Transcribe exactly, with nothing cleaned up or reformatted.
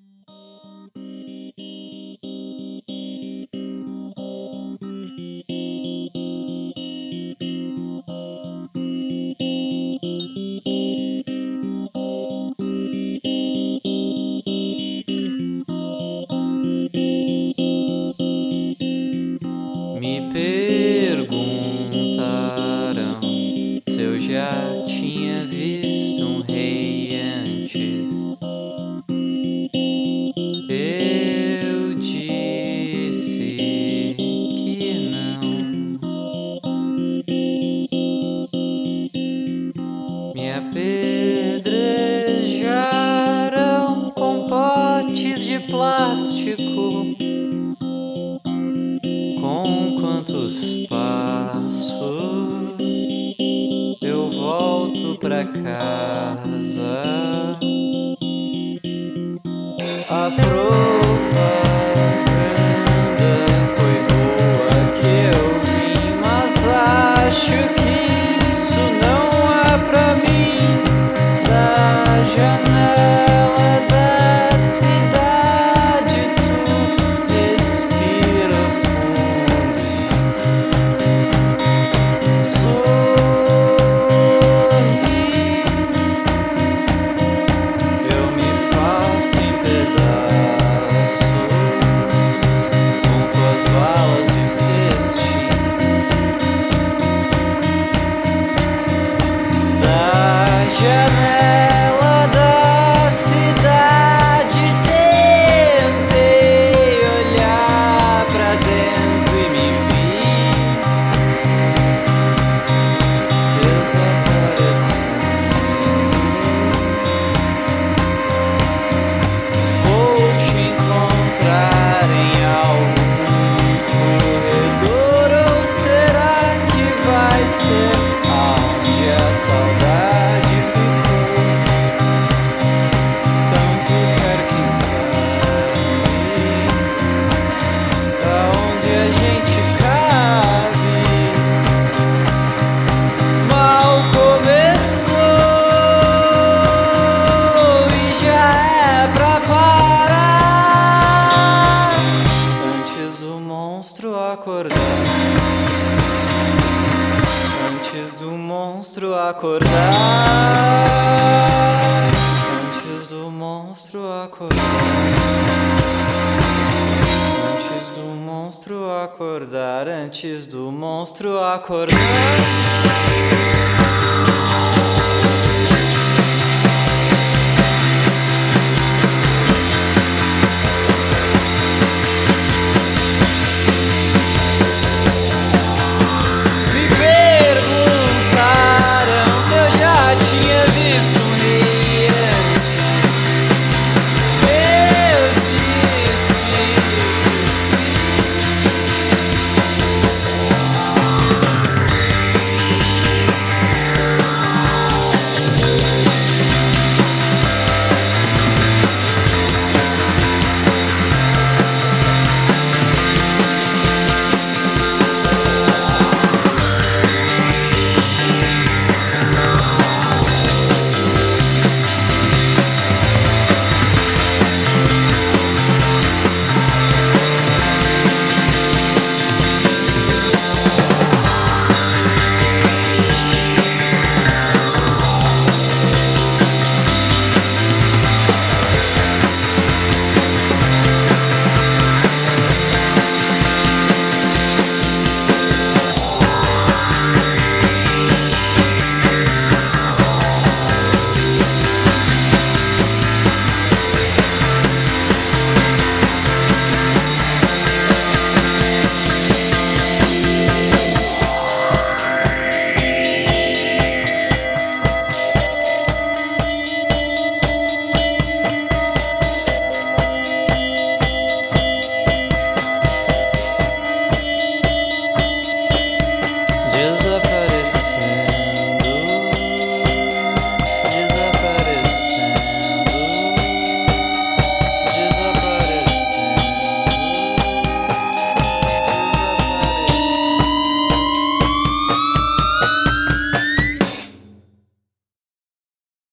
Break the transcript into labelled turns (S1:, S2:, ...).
S1: Me perguntaram se eu já tinha visto um rei antes. Eu disse que não. Me apedrejaram com potes de plástico. Com quantos passos eu volto pra casa? A propaganda foi boa que eu vi, mas acho que isso não é pra mim. Da janela da cidade tu respira fundo. Sorri, eu me faço em pedaços com tuas balas de festim. Da janela da cidade tentei olhar pra dentro e me vi desaparecendo. Vou te encontrar em algum corredor, ou será que vai ser aonde a saudade ficou? Tanto quer quem sabe aonde a gente cabe. Mal começou e já é pra parar antes do monstro acordar. Antes do monstro acordar. Antes do monstro acordar. Antes do monstro acordar. Antes do monstro acordar.